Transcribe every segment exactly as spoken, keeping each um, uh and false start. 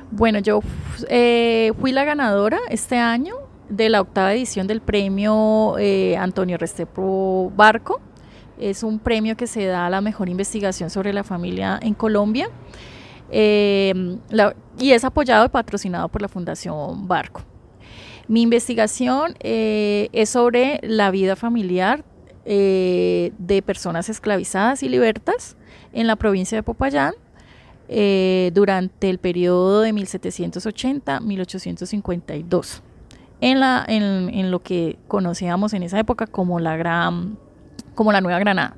Bueno, yo eh, fui la ganadora este año de la octava edición del premio eh, Antonio Restrepo Barco. Es un premio que se da a la mejor investigación sobre la familia en Colombia eh, la, y es apoyado y patrocinado por la Fundación Barco. Mi investigación eh, es sobre la vida familiar eh, de personas esclavizadas y libertas en la provincia de Popayán eh, durante el periodo de mil setecientos ochenta a mil ochocientos cincuenta y dos, en, la, en, en lo que conocíamos en esa época como la Gran, como la Nueva Granada.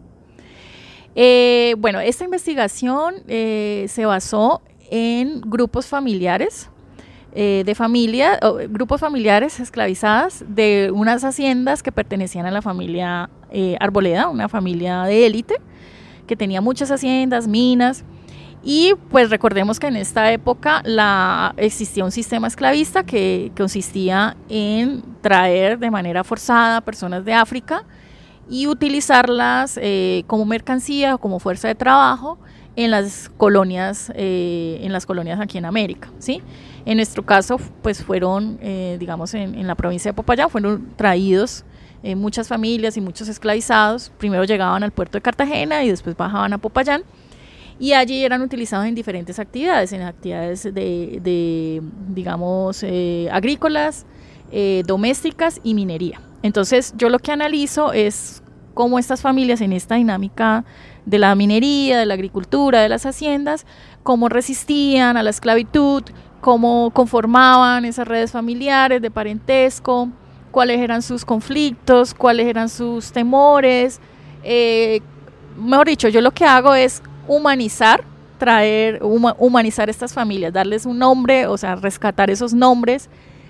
Eh, bueno, esta investigación eh, se basó en grupos familiares, eh, de familia, oh, grupos familiares esclavizadas de unas haciendas que pertenecían a la familia eh, Arboleda, una familia de élite que tenía muchas haciendas, minas. Y pues recordemos que en esta época la, existía un sistema esclavista que, que consistía en traer de manera forzada a personas de África y utilizarlas eh, como mercancía o como fuerza de trabajo en las colonias, eh, en las colonias aquí en América, ¿sí? En nuestro caso, pues fueron, eh, digamos, en, en la provincia de Popayán, fueron traídos eh, muchas familias y muchos esclavizados. Primero llegaban al puerto de Cartagena y después bajaban a Popayán. Y allí eran utilizados en diferentes actividades, en actividades de, de digamos, eh, agrícolas, eh, domésticas y minería. Entonces, yo lo que analizo es cómo estas familias en esta dinámica de la minería, de la agricultura, de las haciendas, cómo resistían a la esclavitud, cómo conformaban esas redes familiares de parentesco, cuáles eran sus conflictos, cuáles eran sus temores. Eh, mejor dicho, yo lo que hago es humanizar, traer, humanizar estas familias, darles un nombre, o sea, rescatar esos nombres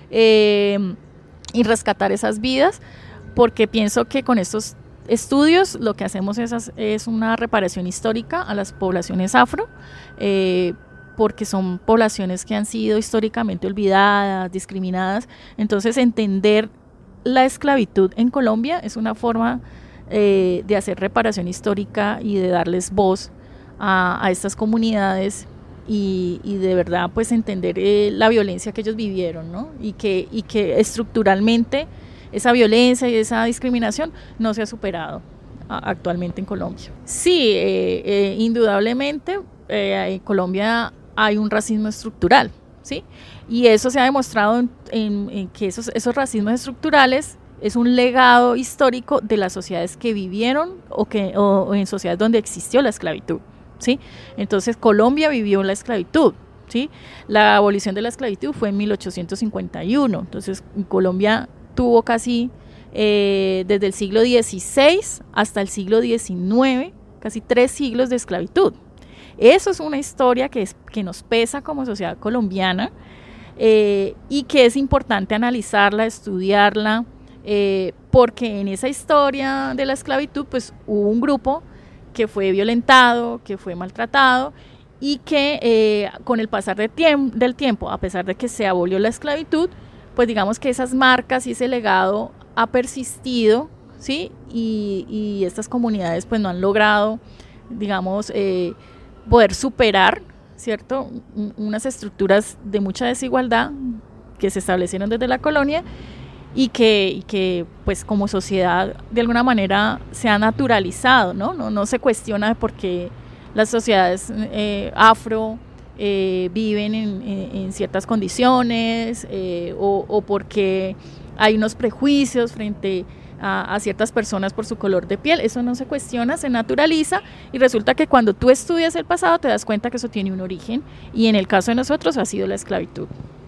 eh, y rescatar esas vidas, porque pienso que con estos estudios lo que hacemos es, es una reparación histórica a las poblaciones afro, eh, porque son poblaciones que han sido históricamente olvidadas, discriminadas. Entonces, entender la esclavitud en Colombia es una forma eh, de hacer reparación histórica y de darles voz A, a estas comunidades y, y de verdad pues entender eh, la violencia que ellos vivieron, ¿no? Y que, y que estructuralmente esa violencia y esa discriminación no se ha superado a, actualmente en Colombia. Sí, eh, eh, indudablemente eh, en Colombia hay un racismo estructural, ¿sí? Y eso se ha demostrado en, en, en que esos, esos racismos estructurales es un legado histórico de las sociedades que vivieron o, que, o, o en sociedades donde existió la esclavitud, ¿sí? Entonces Colombia vivió la esclavitud, ¿sí? La abolición de la esclavitud fue en mil ochocientos cincuenta y uno, entonces Colombia tuvo casi eh, desde el siglo dieciséis hasta el siglo diecinueve, casi tres siglos de esclavitud. Eso es una historia que, es, que nos pesa como sociedad colombiana eh, y que es importante analizarla, estudiarla, eh, porque en esa historia de la esclavitud pues hubo un grupo que fue violentado, que fue maltratado y que eh, con el pasar de tiemp- del tiempo, a pesar de que se abolió la esclavitud, pues digamos que esas marcas y ese legado ha persistido, ¿sí? Y, y estas comunidades pues no han logrado, digamos, eh, poder superar, ¿cierto? Unas estructuras de mucha desigualdad que se establecieron desde la colonia y que, y que pues como sociedad de alguna manera se ha naturalizado, ¿no? No, no se cuestiona por qué las sociedades eh, afro eh, viven en, en, en ciertas condiciones eh, o, o porque hay unos prejuicios frente a, a ciertas personas por su color de piel. Eso no se cuestiona, se naturaliza y resulta que cuando tú estudias el pasado te das cuenta que eso tiene un origen y en el caso de nosotros ha sido la esclavitud.